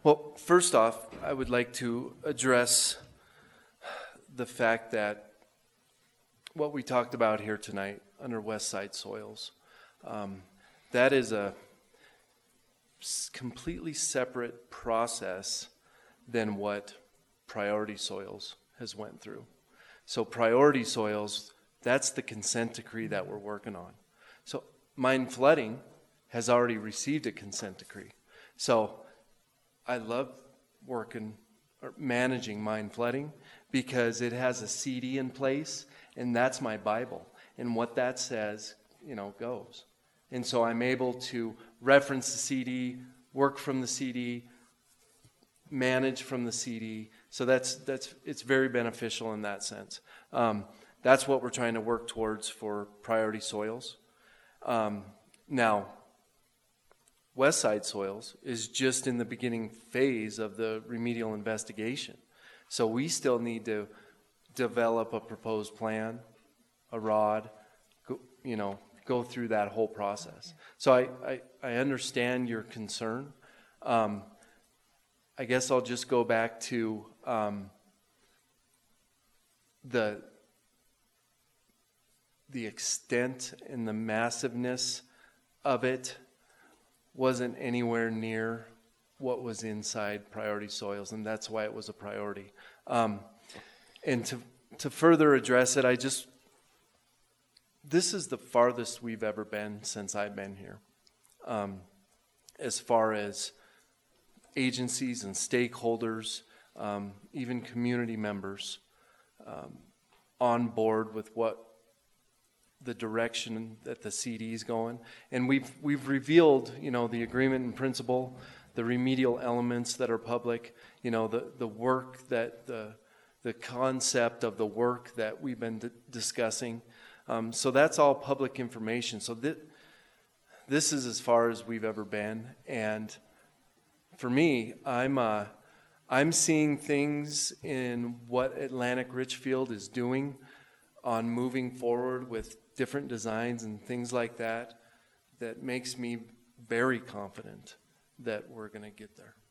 Well, first off, I would like to address the fact that what we talked about here tonight under West Side Soils, that is a completely separate process than what Priority Soils has went through. So Priority Soils, that's the consent decree that we're working on. So Mine Flooding has already received a consent decree. So I love working or managing Mine Flooding because it has a CD in place, and that's my Bible. And what that says, goes. And so I'm able to reference the CD, work from the CD, manage from the CD. So it's very beneficial in that sense. That's what we're trying to work towards for Priority Soils. Now, West Side Soils is just in the beginning phase of the remedial investigation. So we still need to develop a proposed plan, a ROD, go through that whole process. So I understand your concern. I guess I'll just go back to the extent and the massiveness of it wasn't anywhere near what was inside Priority Soils, and that's why it was a priority. And to further address it, this is the farthest we've ever been since I've been here, as far as agencies and stakeholders, even community members, on board with what the direction that the CD is going. And we've revealed, the agreement in principle, the remedial elements that are public, the work that the concept of the work that we've been discussing. So that's all public information. So this is as far as we've ever been. And for me, I'm seeing things in what Atlantic Richfield is doing on moving forward with different designs and things like that makes me very confident that we're going to get there.